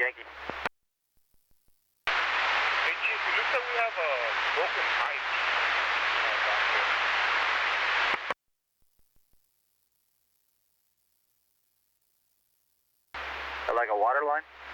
Yankee. Hey, Chief, it looks like we have a broken pipe down here. Like a water line?